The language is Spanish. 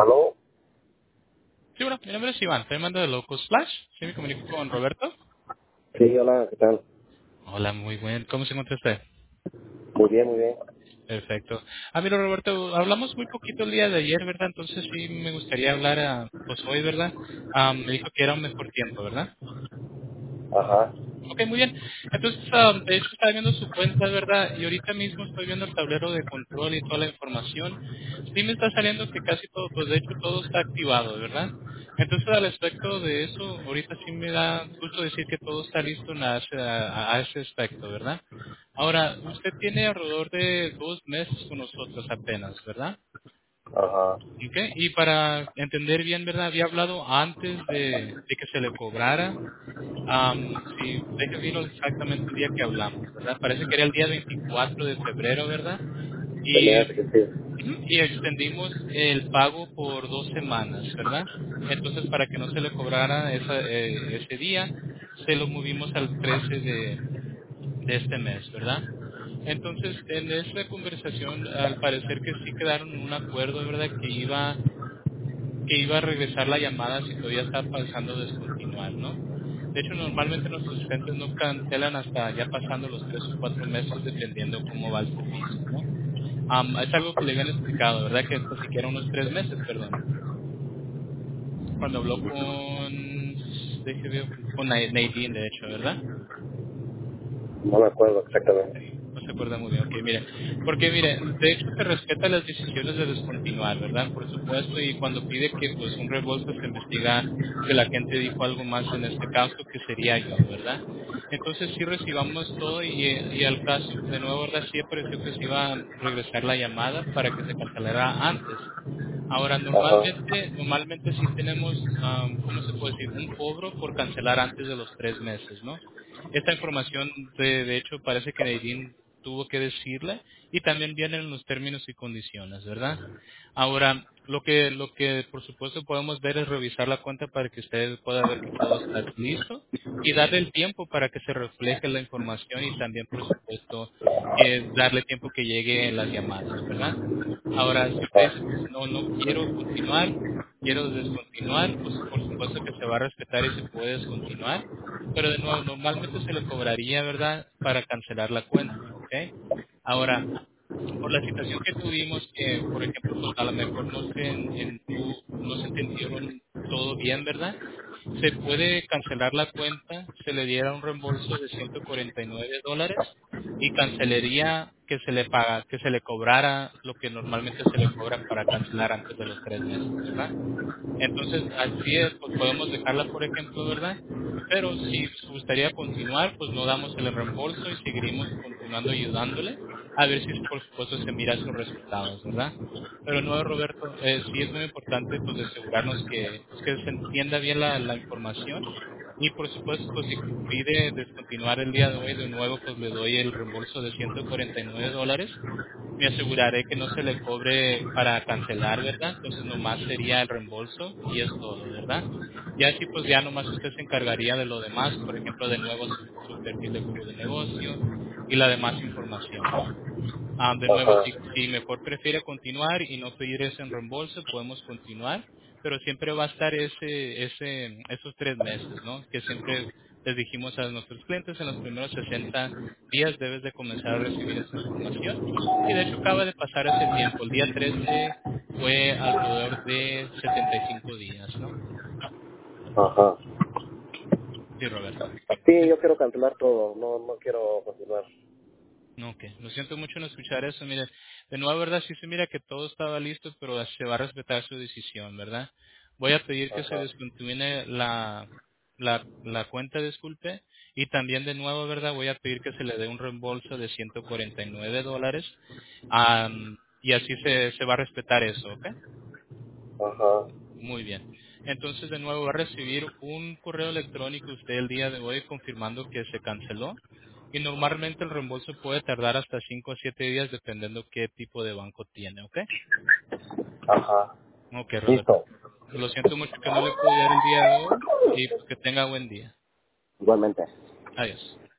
¿Aló? Sí, bueno, mi nombre es Iván, estoy llamando de Locos Flash. Sí, me comunico con Roberto. Sí, hola, ¿qué tal? Hola, muy bien. ¿Cómo se encuentra usted? Muy bien, muy bien. Perfecto. Mira, Roberto, hablamos muy poquito el día de ayer, ¿verdad? Entonces sí me gustaría hablar pues hoy, ¿verdad? Me dijo que era un mejor tiempo, ¿verdad? Ajá, Ok, muy bien. Entonces, de hecho, estaba viendo su cuenta, ¿verdad? Y ahorita mismo estoy viendo el tablero de control y toda la información. Sí me está saliendo que casi todo, pues de hecho todo está activado, ¿verdad? Entonces, al aspecto de eso, ahorita sí me da gusto decir que todo está listo a ese aspecto, ¿verdad? Ahora, usted tiene alrededor de 2 meses con nosotros apenas, ¿verdad? ajá. Ok, y para entender bien, ¿verdad? Había hablado antes de que se le cobrara. Sí, déjeme ver exactamente el día que hablamos, ¿verdad? Parece que era el día 24 de febrero, ¿verdad? Se me Y, hace que sí. y extendimos el pago por 2 semanas, ¿verdad? Entonces, para que no se le cobrara ese día, se lo movimos al 13 de este mes, ¿verdad? Entonces, en esta conversación, al parecer que sí quedaron en un acuerdo, ¿verdad? Que iba a regresar la llamada si todavía está pasando a descontinuar, ¿no? De hecho, normalmente nuestros clientes no cancelan hasta ya pasando los 3 o 4 meses, dependiendo cómo va el servicio, ¿no? Es algo que le habían explicado, ¿verdad? Que hasta siquiera unos 3 meses, perdón. Cuando habló déjeme ver, con Nadine, de hecho, ¿verdad? No me acuerdo exactamente. No se acuerda muy bien, ok, mire. Porque, mire, de hecho se respeta las decisiones de descontinuar, ¿verdad? Por supuesto, y cuando pide que pues un reembolso se investiga que la gente dijo algo más en este caso, que sería yo, ¿verdad? Entonces sí recibamos todo y al caso, de nuevo, ¿verdad? Sí apareció que se iba a regresar la llamada para que se cancelara antes. Ahora, Ajá, normalmente sí tenemos, ¿cómo se puede decir? Un cobro por cancelar antes de los 3 meses, ¿no? Esta información, de hecho, parece que Nadine tuvo que decirle y también vienen los términos y condiciones, ¿verdad? Ahora, lo que por supuesto podemos ver es revisar la cuenta para que usted pueda ver que todo está listo y darle el tiempo para que se refleje la información y también, por supuesto, darle tiempo que llegue en las llamadas, ¿verdad? Ahora, si usted dice, ajá, pues no quiero continuar, quiero descontinuar, pues por supuesto que se va a respetar y se puede descontinuar, pero de nuevo, normalmente se le cobraría, ¿verdad?, para cancelar la cuenta, ¿ok? Ahora, por la situación que tuvimos, que por ejemplo, pues a lo mejor no se entendieron todo bien, ¿verdad? Se puede cancelar la cuenta, se le diera un reembolso de $149 y cancelaría que se le cobrara lo que normalmente se le cobra para cancelar antes de los 3 meses, ¿verdad? Entonces, así es, pues podemos dejarla, por ejemplo, ¿verdad? Pero si les gustaría continuar, pues no damos el reembolso y seguiremos continuando ayudándole a ver si, por supuesto, se mira sus resultados, ¿verdad? Pero no, Roberto, sí es muy importante, pues, de asegurarnos que se entienda bien la información y, por supuesto, pues, si pide descontinuar el día de hoy, de nuevo, pues, le doy el reembolso de $149. Me aseguraré que no se le cobre para cancelar, ¿verdad? Entonces nomás sería el reembolso y es todo, ¿verdad? Y así pues ya nomás usted se encargaría de lo demás, por ejemplo, de nuevo su perfil de Google de negocio y la demás información, ¿no? De nuevo, ajá, si mejor prefiere continuar y no pedir ese reembolso, podemos continuar, pero siempre va a estar esos 3 meses, ¿no? Que siempre les dijimos a nuestros clientes en los primeros 60 días debes de comenzar a recibir esa información. Y de hecho acaba de pasar ese tiempo. El día 13 fue alrededor de 75 días, ¿no? ajá. Sí, Roberto. Sí, yo quiero cancelar todo, no quiero continuar. Ok, lo siento mucho en escuchar eso. Mire, de nuevo, ¿verdad? Sí se mira que todo estaba listo, pero se va a respetar su decisión, ¿verdad? Voy a pedir que se Ajá, descontinúe la cuenta, disculpe, y también de nuevo, ¿verdad? Voy a pedir que se le dé un reembolso de $149, y así se va a respetar eso, ¿ok? ajá. Muy bien. Entonces, de nuevo, va a recibir un correo electrónico usted el día de hoy confirmando que se canceló. Y normalmente el reembolso puede tardar hasta 5 o 7 días dependiendo qué tipo de banco tiene, ¿ok? Ajá. Ok, Roberto. Listo. Lo siento mucho que no le pude ayudar el día de hoy y pues que tenga buen día. Igualmente. Adiós.